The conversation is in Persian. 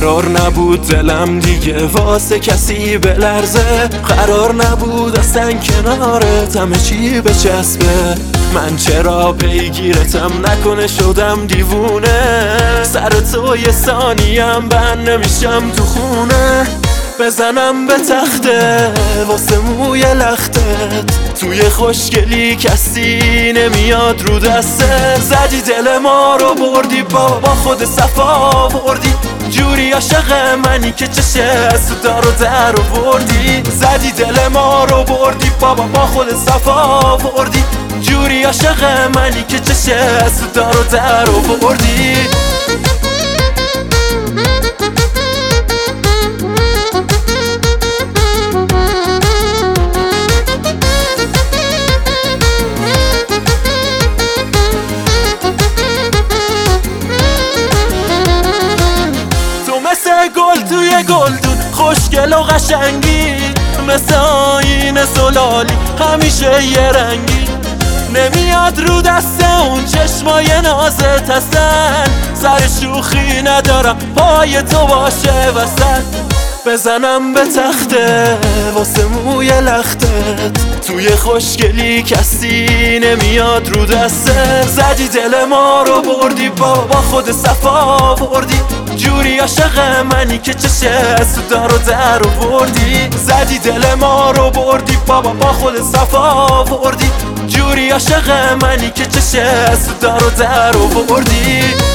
قرار نبود دلم دیگه واسه کسی بلرزه، قرار نبود اصلا کنارت همه چی بچسبه. من چرا پیگیرتم نکنه شدم دیوونه، سر تو یه ثانیم بند نمیشم تو خونه. بزنم به تخته واسه موی لختت، توی خوشگلی کسی نمیاد رو دسته. زدی دل ما رو بردی با خود صفا بردی، جوری عاشق منی که چشه از تو دار و در آوردی. زدی دل ما رو بردی با خود صفا بردی، جوری عاشق منی که چشه از تو دار و در آوردی. گل توی گلدون خوشگل و قشنگی، مثل آینه زلالی همیشه یه رنگی. نمیاد رو دست اون چشمای نازت هستن، سر شوخی ندارم پای تو باشه وسط. بزنم به تخته واسه موی لختت، توی خوشگلی کسی نمیاد رو دسته. زدی دل ما رو بردی با خود صفا بردی، جوری عاشق منی که چشه از تو دار و در آوردی. زدی دل ما رو بردی با خود صفا بردی، جوری عاشق منی که چشه از تو دار و در آوردی.